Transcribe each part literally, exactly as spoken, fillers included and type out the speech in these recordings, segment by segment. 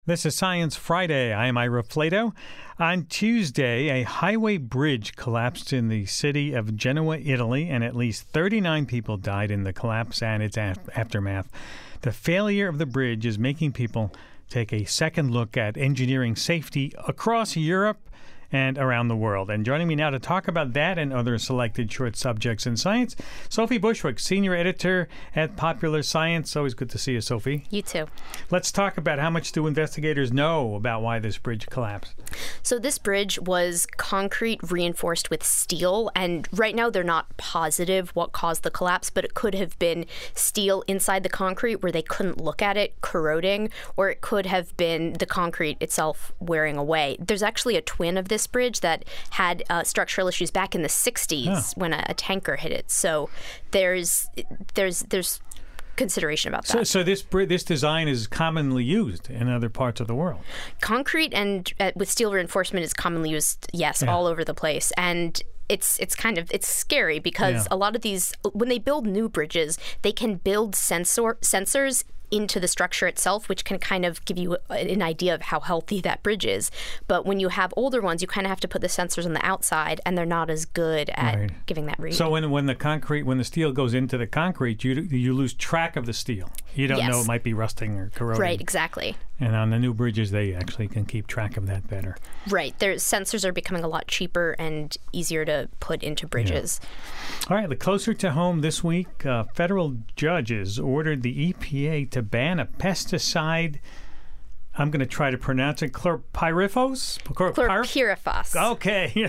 This is Science Friday. I am Ira Flato. On Tuesday, a highway bridge collapsed in the city of Genoa, Italy, and at least thirty-nine people died in the collapse and its aftermath. The failure of the bridge is making people take a second look at engineering safety across Europe and around the world. And joining me now to talk about that and other selected short subjects in science, Sophie Bushwick, senior editor at Popular Science. Always good to see you, Sophie. You too. Let's talk about how much do investigators know about why this bridge collapsed. So this bridge was concrete reinforced with steel, and right now they're not positive what caused the collapse, but it could have been steel inside the concrete where they couldn't look at it corroding, or it could have been the concrete itself wearing away. There's actually a twin of this bridge that had uh, structural issues back in the sixties huh. when a, a tanker hit it. So there's there's there's consideration about that. So, so this this design is commonly used in other parts of the world. Concrete and uh, with steel reinforcement is commonly used, yes, yeah. all over the place. And it's it's kind of it's scary because yeah. a lot of these, when they build new bridges, they can build sensor sensors into the structure itself, which can kind of give you an idea of how healthy that bridge is. But when you have older ones, you kind of have to put the sensors on the outside, and they're not as good at right. giving that read. So when when the concrete, when the steel goes into the concrete, you you lose track of the steel. You don't yes. know it might be rusting or corroding. Right, exactly. And on the new bridges, they actually can keep track of that better. Right. Their sensors are becoming a lot cheaper and easier to put into bridges. Yeah. All right. The closer to home this week, uh, federal judges ordered the E P A to ban a pesticide. I'm going to try to pronounce it. Chlorpyrifos? Chlor- Chlorpyrifos. Okay.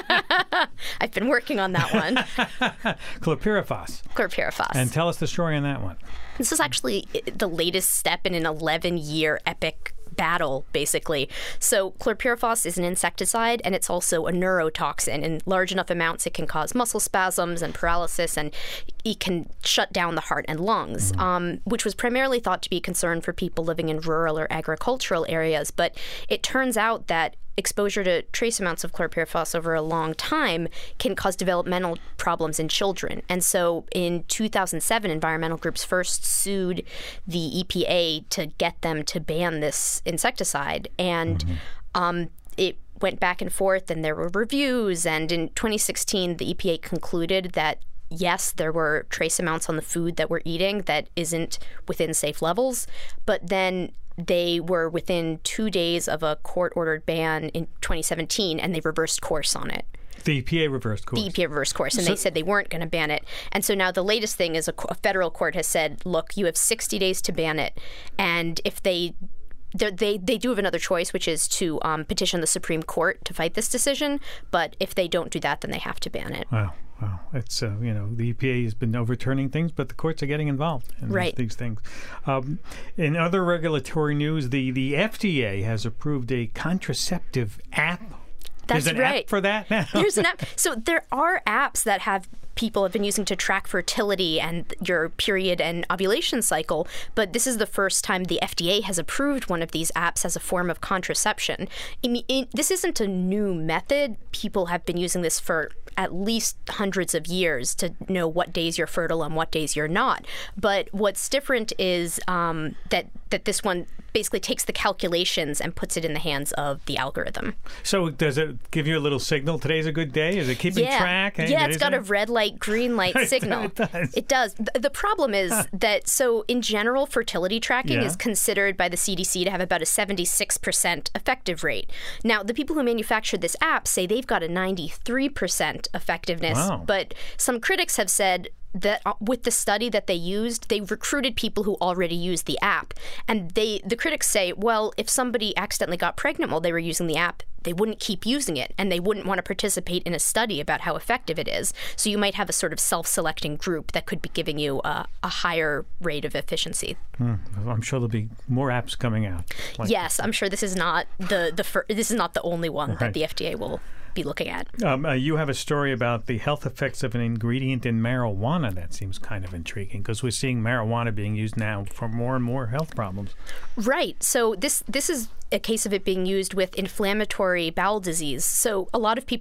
I've been working on that one. Chlorpyrifos. Chlorpyrifos. And tell us the story on that one. This is actually the latest step in an eleven-year epic battle, basically. So chlorpyrifos is an insecticide, and it's also a neurotoxin. In large enough amounts, it can cause muscle spasms and paralysis, and it can shut down the heart and lungs, mm-hmm. um, which was primarily thought to be a concern for people living in rural or agricultural areas. But it turns out that exposure to trace amounts of chlorpyrifos over a long time can cause developmental problems in children. And so in two thousand seven, environmental groups first sued the E P A to get them to ban this insecticide. And mm-hmm. um, it went back and forth, and there were reviews. And in twenty sixteen, the E P A concluded that yes, there were trace amounts on the food that we're eating that isn't within safe levels. But then they were within two days of a court-ordered ban in twenty seventeen, and they reversed course on it. The E P A reversed course. The E P A reversed course, and so, they said they weren't going to ban it. And so now the latest thing is a, a federal court has said, look, you have sixty days to ban it, and if they They they do have another choice, which is to um, petition the Supreme Court to fight this decision. But if they don't do that, then they have to ban it. Wow, wow! It's uh, you know the E P A has been overturning things, but the courts are getting involved in right. these, these things. Um, in other regulatory news, the the F D A has approved a contraceptive app. That's There's an right. app for that now. There's an app. So there are apps that have people have been using to track fertility and your period and ovulation cycle, but this is the first time the F D A has approved one of these apps as a form of contraception. I mean, it, this isn't a new method. People have been using this for at least hundreds of years to know what days you're fertile and what days you're not. But what's different is um, that that this one basically takes the calculations and puts it in the hands of the algorithm. So does it give you a little signal? Today's a good day? Is it keeping yeah. track? Hey, yeah, it's got it? a red light, green light signal. It does. It does. The problem is that, so in general, fertility tracking yeah. is considered by the C D C to have about a seventy-six percent effective rate. Now, the people who manufactured this app say they've got a ninety-three percent effectiveness, wow. but some critics have said that with the study that they used, they recruited people who already used the app. And they, the critics say, well, if somebody accidentally got pregnant while they were using the app, they wouldn't keep using it, and they wouldn't want to participate in a study about how effective it is. So you might have a sort of self-selecting group that could be giving you a, a higher rate of efficiency. Hmm. I'm sure there'll be more apps coming out. Like yes, I'm sure this is not the the fir- this is not the only one right. that the F D A will be looking at. Um, uh, you have a story about the health effects of an ingredient in marijuana that seems kind of intriguing, because we're seeing marijuana being used now for more and more health problems. Right. So this this is a case of it being used with inflammatory bowel disease. So a lot of people who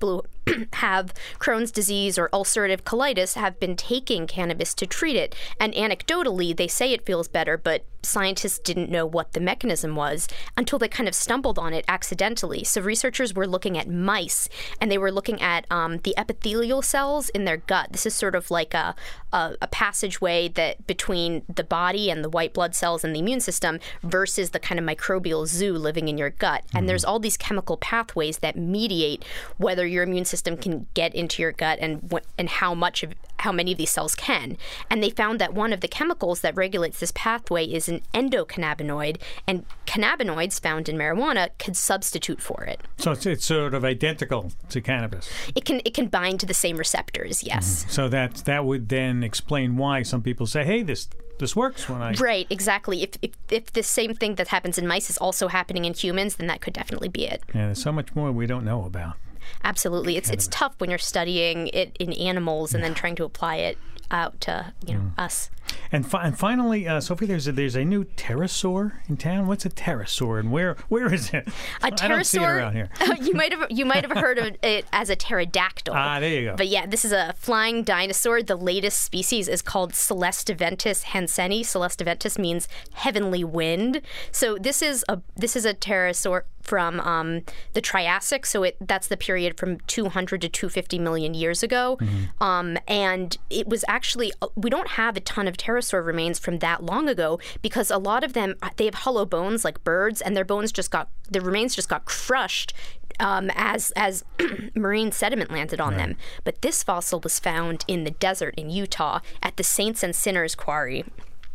have Crohn's disease or ulcerative colitis have been taking cannabis to treat it. And anecdotally, they say it feels better, but scientists didn't know what the mechanism was until they kind of stumbled on it accidentally. So researchers were looking at mice, and they were looking at um, the epithelial cells in their gut. This is sort of like a, a, a passageway that between the body and the white blood cells and the immune system versus the kind of microbial zoo living in your gut. And mm-hmm. there's all these chemical pathways that mediate whether your immune system can get into your gut and wh- and how much of how many of these cells can. And they found that one of the chemicals that regulates this pathway is an endocannabinoid, and cannabinoids found in marijuana could substitute for it. So it's, it's sort of identical to cannabis. It can it can bind to the same receptors, yes. Mm-hmm. So that that would then explain why some people say, hey, this this works when I... Right, exactly. If, if if the same thing that happens in mice is also happening in humans, then that could definitely be it. Yeah, there's so much more we don't know about. Absolutely. It's it's tough when you're studying it in animals and then trying to apply it out to, you know, mm. us. And, fi- and finally, uh, Sophie, there's a, there's a new pterosaur in town. What's a pterosaur, and where where is it? A pterosaur. I don't see it around here. you might have you might have heard of it as a pterodactyl. Ah, there you go. But yeah, this is a flying dinosaur. The latest species is called Celestiventus hanseni. Celestiventus means heavenly wind. So this is a this is a pterosaur from um, the Triassic. So it that's the period from two hundred to two hundred fifty million years ago. Mm-hmm. Um, and it was actually we don't have a ton of pterosaur remains from that long ago because a lot of them they have hollow bones like birds, and their bones just got their remains just got crushed um, as as marine sediment landed on right. them. But this fossil was found in the desert in Utah at the Saints and Sinners Quarry.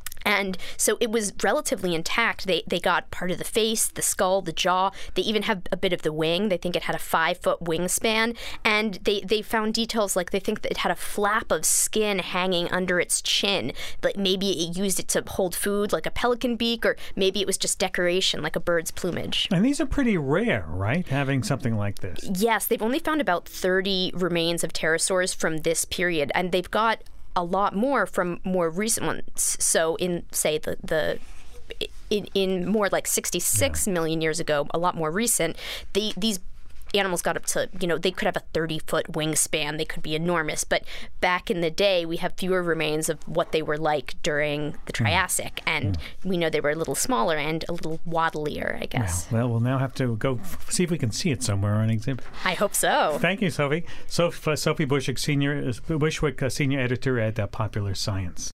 And so it was relatively intact. They they got part of the face, the skull, the jaw. They even have a bit of the wing. They think it had a five-foot wingspan. And they, they found details like they think that it had a flap of skin hanging under its chin. Like maybe it used it to hold food like a pelican beak, or maybe it was just decoration like a bird's plumage. And these are pretty rare, right, having something like this? Yes, they've only found about thirty remains of pterosaurs from this period. And they've got a lot more from more recent ones. So in, say, the the in, in more like sixty-six yeah. million years ago, a lot more recent, the, these animals got up to, you know, they could have a thirty-foot wingspan. They could be enormous. But back in the day, we have fewer remains of what they were like during the Triassic. Mm. And mm. we know they were a little smaller and a little waddlier, I guess. Well, well, we'll now have to go f- see if we can see it somewhere on exhibit. I hope so. Thank you, Sophie. Soph- uh, Sophie Bushwick, senior, Bushwick, uh, senior editor at uh, Popular Science.